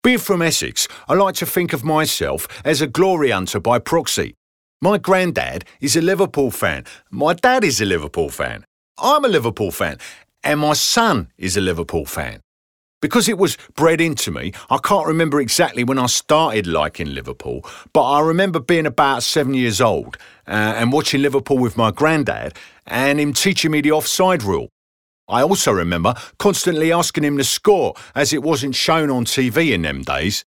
Being from Essex, I like to think of myself as a glory hunter by proxy. My granddad is a Liverpool fan, my dad is a Liverpool fan, I'm a Liverpool fan, and my son is a Liverpool fan. Because it was bred into me, I can't remember exactly when I started liking Liverpool, but I remember being about 7 years old and watching Liverpool with my granddad and him teaching me the offside rule. I also remember constantly asking him to score as it wasn't shown on TV in them days.